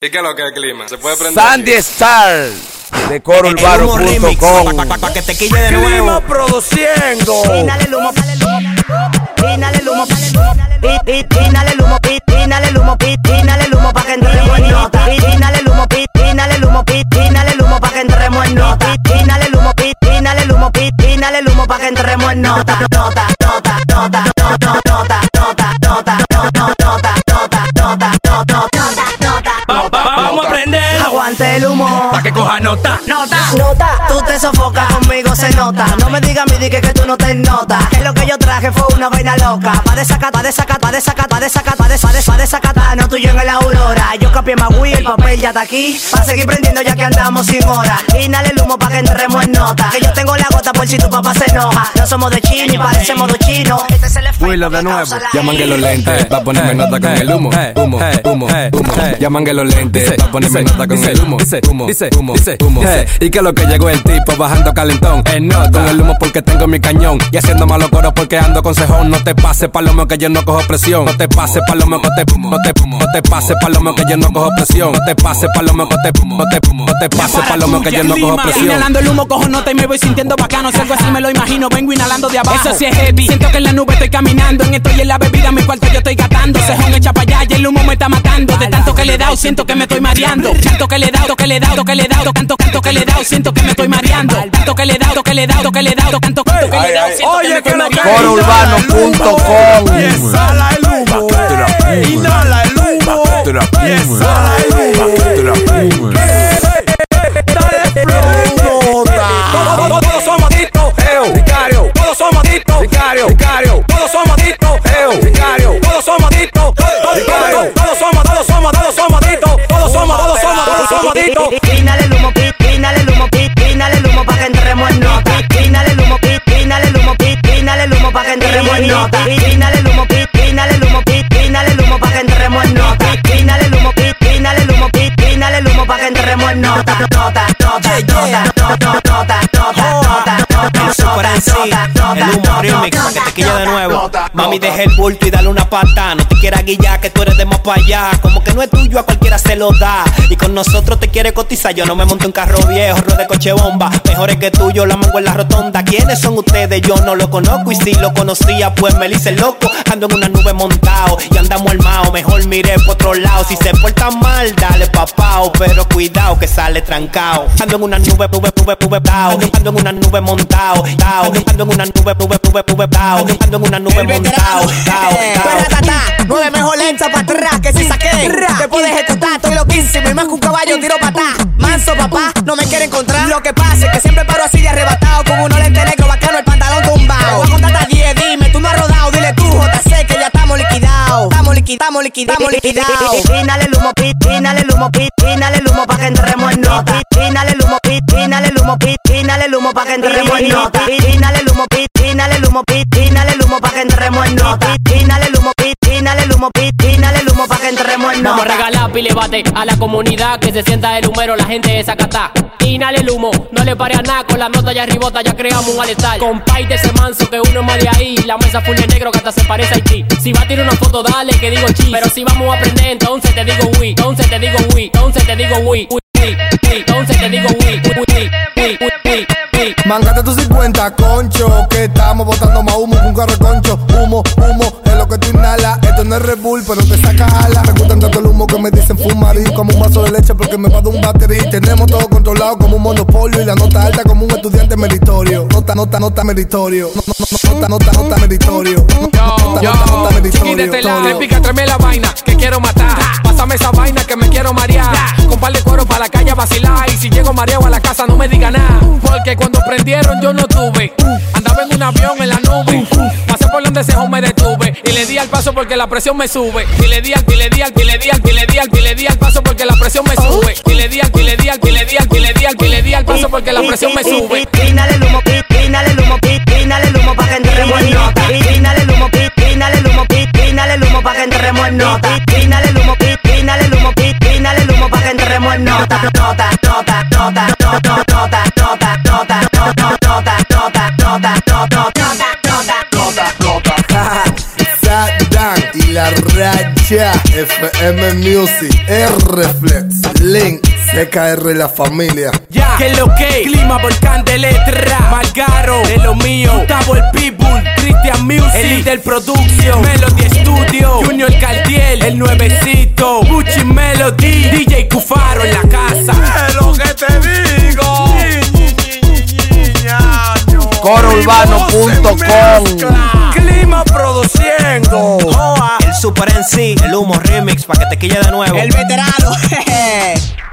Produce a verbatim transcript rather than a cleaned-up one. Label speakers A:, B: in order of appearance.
A: ¿Y qué es lo que es el clima? ¿Se puede prender?
B: Sandy Star de coro urbano punto com.
C: Pa, pa, pa que te quille de nuevo.
B: Clima produciendo.
D: Inhale el humo, inhale el humo, inhale el humo, inhale el humo, inhale el humo pa' que entremos en nota. Inhale el humo, inhale el humo, inhale el humo pa' que entremos en nota. Inhale el humo, inhale el humo, inhale el humo pa' que entremos en nota. Nota, nota, nota, nota, nota, nota, nota, nota, nota, nota, nota, nota.
C: Vamos a prender.
D: Aguante el humo.
C: Pa' que coja nota.
D: Nota, nota. Tú te sofocas conmigo, se nota. No me digas mi dique que tú no te notas. Que lo que yo traje fue una vaina loca. Pa' desacatar, pa' desacatar, pa' desacatar, pa' desacatar, pa' desacatar, pa' desacatar. No tuyo en la aurora. Yo copié más Wii, el papel ya está aquí. Pa' seguir prendiendo ya que andamos sin hora. Inhale el humo pa' que entremos en nota. Que yo tengo la gota por si tu papá se enoja. No somos de chino y parecemos de chino. Este es el efecto.
B: Willow de nuevo.
A: Llaman que los lentes, pa' ponerme nota con el humo. Humo, humo, humo. Llaman que los lentes, pa' ponerme nota con el humo. Humo, humo, humo. Y que lo que llegó el tipo bajando calentón. En nota, con el humo porque tengo mi cañón. Y haciendo malos coros porque ando con cejón. No te pases palomo que yo no cojo presión. No te pases palomo que te no te no te pases palomo que yo no cojo presión. No te pases palomo que te no te no te pases palomo que yo no cojo presión.
C: Inhalando el humo cojo nota y me voy sintiendo bacano. Si algo así me lo imagino, vengo inhalando de abajo. Eso sí es heavy. Siento que en la nube estoy caminando. En esto y en la bebida mi cuarto yo estoy gatando. Cejón echa para allá y el humo me está matando. De tanto que le he dado siento que me estoy mareando. Tanto que le he dado, que le he dado, que le he dado. Tanto, tanto que le he dado siento que me estoy mareando. Tanto que le he dado, que le he dado, que le he dado. Tanto, tanto que le he dado siento que me estoy mareando.
B: coro urbano punto com.
E: Exhala el humo, inhala el humo, exhala el humo. Dale flow, nota.
B: Todos somos adictos, Vicario. Todos somos adictos, Vicario. Vicario. Todos somos adictos, Vicario. Todos somos adictos, Vicario. Todos somos, todos somos, todos somos adictos. Todos somos, todos somos, todos somos adictos.
D: Inhale el humo, inhale el humo, inhale el humo pa' que entremos en nota. Inhale el humo, inhale el humo, inhale el humo pa' que entremos en nota. Inhale el humo, inhale el humo, inhale el humo pa' que entremos en nota. Inhale el humo, inhale el humo, inhale el humo pa' que entremos en nota. Nota, nota, nota, nota, nota, nota, nota.
C: Super en sí, el humo remix pa' que te quille de nuevo. Mami deja el bulto y dale una pata. No te quieras guillar que tú eres de más para allá. Como que no es tuyo a cualquiera se lo da. Y con nosotros te quiere cotizar. Yo no me monto en carro viejo, de coche bomba. Mejores que tuyo, la mango en la rotonda. ¿Quiénes son ustedes? Yo no lo conozco. Y si lo conocía, pues me hice loco. Ando en una nube montado y andamos armados. Mejor mire por otro lado. Si se porta mal, dale papao. Pero cuidado que sale trancao. Ando en una nube, nube, nube, nube, tao. Ando en una nube montado, tao. Ando en una nube, nube, nube, nube, tao. Ando en una nube montado, tao, tao.
F: Nueve mejor lenta para atrás que si saqué. Después de ejecutar, estoy loquísimo. Y más que un caballo tiro para atrás. Manso papá, no me quiere encontrar. Lo que pasa es que siempre paro así de arrebatado. Con unos lentes negros bacano, el pantalón tumbado. Voy a contar hasta diez, dime, tú no has rodado. Dile tú, J C, que ya estamos liquidados. Estamos liquidados, liquidados, liquidados.
D: Inhale el humo, inhale el humo, inhale el humo pa' que entremos en nota. Inhale el humo, inhale el humo, inhale el humo pa' que entremos en nota. Inhale el humo, inhale el humo, inhale el humo pa' que entremos en nota. Inhale el humo, inhale el humo, inhale el humo pa' que entremos en nota.
G: Vamos a regalar pile bate a la comunidad que se sienta el humero, la gente de Zacatá. Inhale el humo, no le pare a nada, con la nota ya arribota ya creamos un malestar. Compay de ese manso que uno es más de ahí, la mesa full de negro que hasta se parece a Haití. Si va a tirar una foto dale que digo chi, pero si vamos a aprender entonces te digo oui, entonces te digo oui, entonces te digo oui, oui, oui, entonces te digo oui, oui, oui, oui, oui, oui.
E: Mangate tus cincuenta, concho, que estamos botando más humo que un carro de concho. Humo, humo, es lo que tú inhalas. Esto no es Red Bull, pero te saca ala. Me gustan tanto el humo que me dicen fumar. Y como un vaso de leche porque me va de un batería. Tenemos todo controlado como un monopolio. Y la nota alta como un estudiante meritorio. Nota, nota, nota meritorio. No, no, no, nota, nota, nota meritorio. Nota,
H: yo,
E: nota, nota meritorio.
H: Y desde la réplica tráeme la vaina que quiero matar. Pásame esa vaina que me quiero marear. Con par de cuero para la calle a vacilar. Y si llego mareado a la casa no me diga nada. Porque cuando prendieron yo no tuve. Andaba en un avión en la nube. Pasé por donde se me detuve. Y le di al paso porque la presión me sube. Y le di al, y le di al, y le di al, y le di al, y le di al paso porque la presión me sube. Y le di al, y le di al, y le di al, y le di al, y le di al paso porque la presión me sube.
D: Inhale el humo, inhale el humo, inhale el humo pa' que entremos en nota. Inhale el humo, inhale el humo, inhale el humo pa' que entremos en nota. Inhale el humo, inhale el humo, inhale el humo pa' que entremos en nota. Nota, nota, nota, nota, nota, nota, nota, nota, nota, nota, nota, nota, nota, nota, nota.
E: Y la racha F M Music, R-Flex, Link, C K R La Familia.
I: Ya, que lo que, clima, volcán de letra, Margaro, de lo mío, Gustavo el Pitbull, Christian Music, Elite del Production, Melody Studio, Junior Cartier, el nuevecito, Gucci Melody, D J Cufaro en la casa.
B: Es lo que te digo.
J: coro urbano punto com.
B: Clima produciendo.
C: El Super M C, el Humo Remix, pa' que te quille de nuevo.
F: El veterano, jeje.